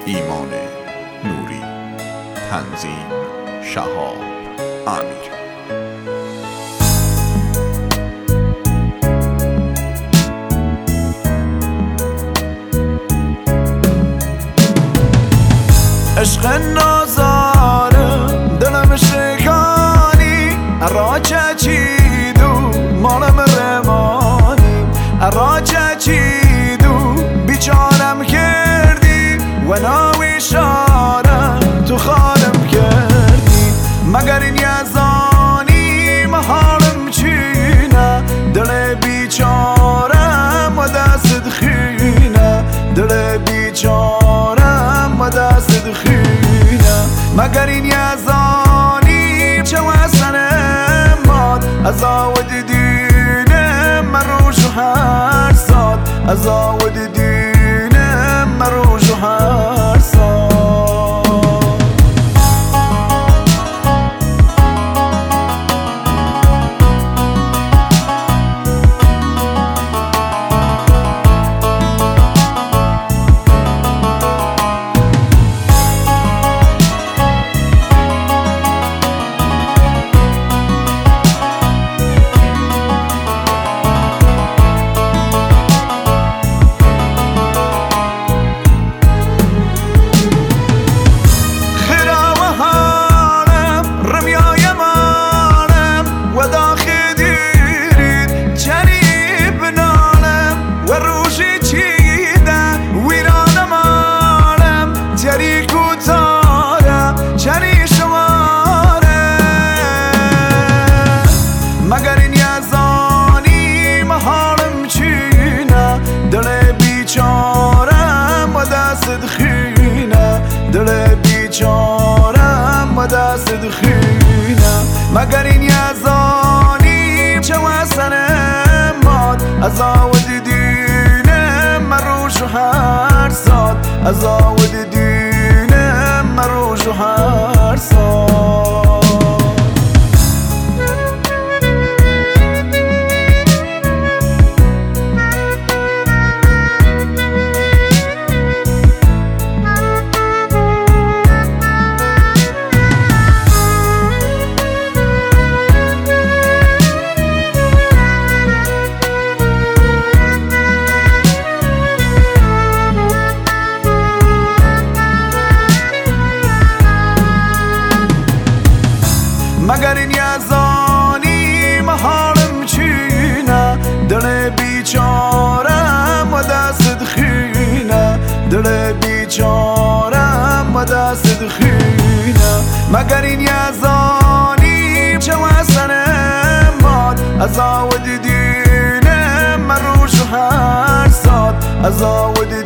ایمان نوری. تنظیم شهاب امیر. عشق نازارم دلم شکانی اراچه چیدو مالم روانیم اراچه چیدو بیچارم کردی و ناویشارم تو خالم کردی مگر این یزانی محالم چینه دل بیچارم و دست خینه دل بیچارم و دست خینه مگر این یزانی چه وسنه ماد از آود دینه من روش و هر ساد از آود دینه من روش و هر ساد مگر این یزانی محالم چینه دل بیچارم و دست خینه دل بیچارم و دست خینه مگر این یزانی چه وسنه ماد از آود دینه من روش و هر ساد از آود دینه من روش و هر ساد مگر این یزانی محالم چینه دل بیچارم و دست خینه دل بیچارم و دست خینه مگر این یزانی چه وسنه ماد از آود دینه من روش و هر ساد از آود